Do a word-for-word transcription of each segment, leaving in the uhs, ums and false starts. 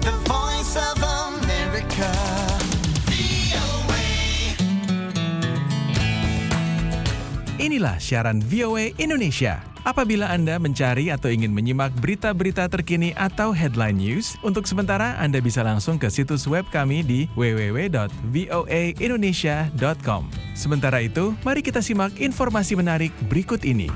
The Voice of America. Inilah siaran V O A Indonesia. Apabila Anda mencari atau ingin menyimak berita-berita terkini atau headline news, untuk sementara Anda bisa langsung ke situs web kami di w w w dot voa indonesia dot com. Sementara itu, mari kita simak informasi menarik berikut ini.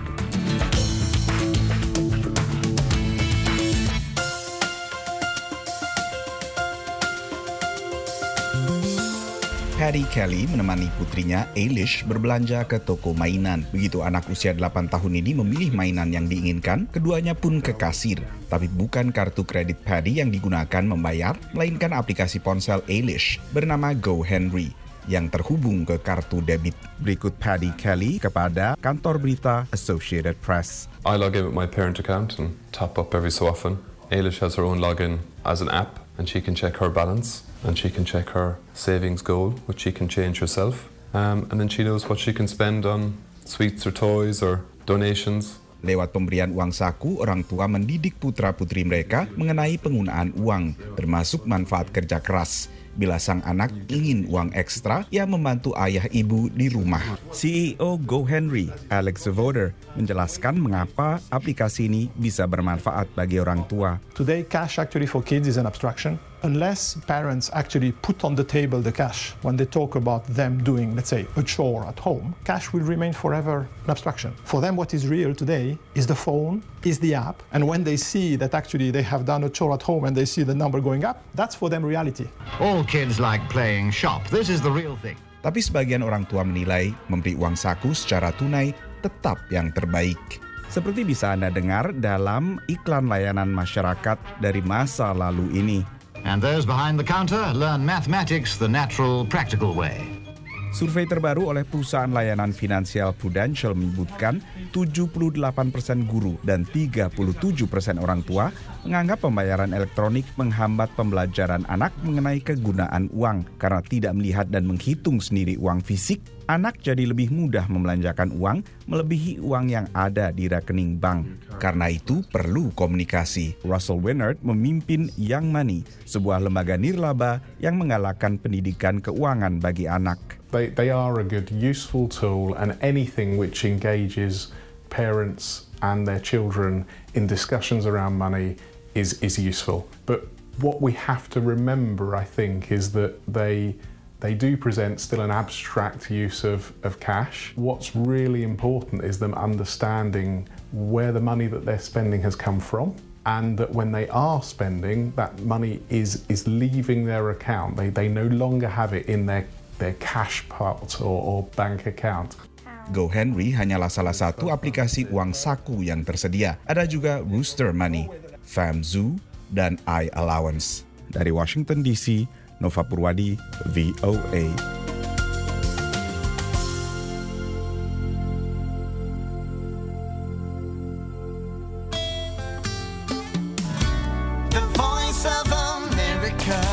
Paddy Kelly menemani putrinya Eilish berbelanja ke toko mainan. Begitu anak usia delapan tahun ini memilih mainan yang diinginkan, keduanya pun ke kasir. Tapi bukan kartu kredit Paddy yang digunakan membayar, melainkan aplikasi ponsel Eilish bernama GoHenry yang terhubung ke kartu debit. Berikut Paddy Kelly kepada kantor berita Associated Press. I log in with my parent account and top up every so often. Eilish has her own login as an app and she can check her balance. And she can check her savings goal, which she can change herself. Um, and then she knows what she can spend on sweets or toys or donations. Lewat pemberian uang saku, orang tua mendidik putra-putri mereka mengenai penggunaan uang, termasuk manfaat kerja keras. Bila sang anak ingin uang ekstra, ia membantu ayah ibu di rumah. C E O GoHenry, Alex Voder, menjelaskan mengapa aplikasi ini bisa bermanfaat bagi orang tua. Today, cash actually for kids is an abstraction. Unless parents actually put on the table the cash when they talk about them doing, let's say, a chore at home, cash will remain forever an abstraction. For them, what is real today is the phone, is the app, and when they see that actually they have done a chore at home and they see the number going up, that's for them reality. All kids like playing shop. This is the real thing. Tapi sebagian orang tua menilai memberi uang saku secara tunai tetap yang terbaik. Seperti bisa Anda dengar dalam iklan layanan masyarakat dari masa lalu ini. And those behind the counter learn mathematics the natural, practical way. Survei terbaru oleh perusahaan layanan finansial Prudential menyebutkan tujuh puluh delapan persen guru dan tiga puluh tujuh persen orang tua menganggap pembayaran elektronik menghambat pembelajaran anak mengenai kegunaan uang. Karena tidak melihat dan menghitung sendiri uang fisik, anak jadi lebih mudah membelanjakan uang melebihi uang yang ada di rekening bank. Karena itu perlu komunikasi. Russell Winnard memimpin Young Money, sebuah lembaga nirlaba yang menggalakkan pendidikan keuangan bagi anak. They, they are a good, useful tool, and anything which engages parents and their children in discussions around money is, is useful. But what we have to remember, I think, is that they they do present still an abstract use of, of cash. What's really important is them understanding where the money that they're spending has come from, and that when they are spending, that money is, is leaving their account. They, they no longer have it in their their cash pot or, or bank account. GoHenry hanyalah salah satu aplikasi uang saku yang tersedia. Ada juga Rooster Money, FamZoo, dan iAllowance. Dari Washington D C, Nova Purwadi, V O A. The Voice of America.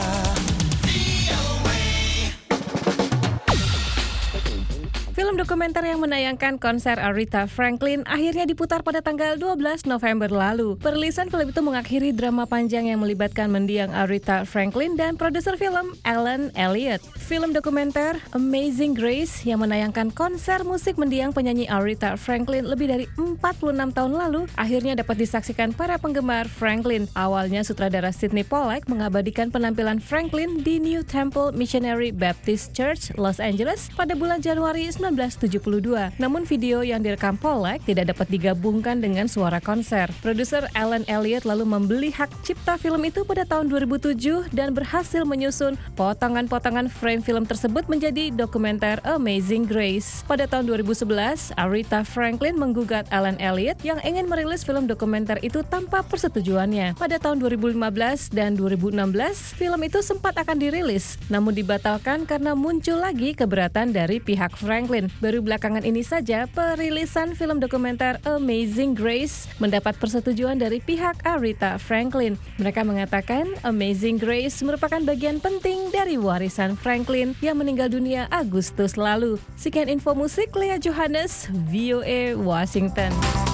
Film dokumenter yang menayangkan konser Aretha Franklin akhirnya diputar pada tanggal dua belas November lalu. Perilisan film itu mengakhiri drama panjang yang melibatkan mendiang Aretha Franklin dan produser film Alan Elliott. Film dokumenter Amazing Grace yang menayangkan konser musik mendiang penyanyi Aretha Franklin lebih dari empat puluh enam tahun lalu akhirnya dapat disaksikan para penggemar Franklin. Awalnya sutradara Sidney Pollack mengabadikan penampilan Franklin di New Temple Missionary Baptist Church, Los Angeles pada bulan Januari seribu sembilan ratus tujuh puluh dua. Namun video yang direkam Pollack tidak dapat digabungkan dengan suara konser. Produser Alan Elliott lalu membeli hak cipta film itu pada tahun dua ribu tujuh dan berhasil menyusun potongan-potongan frame film tersebut menjadi dokumenter Amazing Grace. Pada tahun dua ribu sebelas, Aretha Franklin menggugat Alan Elliott yang ingin merilis film dokumenter itu tanpa persetujuannya. Pada tahun dua ribu lima belas dan dua ribu enam belas, film itu sempat akan dirilis, namun dibatalkan karena muncul lagi keberatan dari pihak Franklin. Baru belakangan ini saja perilisan film dokumenter Amazing Grace mendapat persetujuan dari pihak Aretha Franklin. Mereka mengatakan Amazing Grace merupakan bagian penting dari warisan Franklin yang meninggal dunia Agustus lalu. Sekian info musik, Lea Johannes, V O A Washington.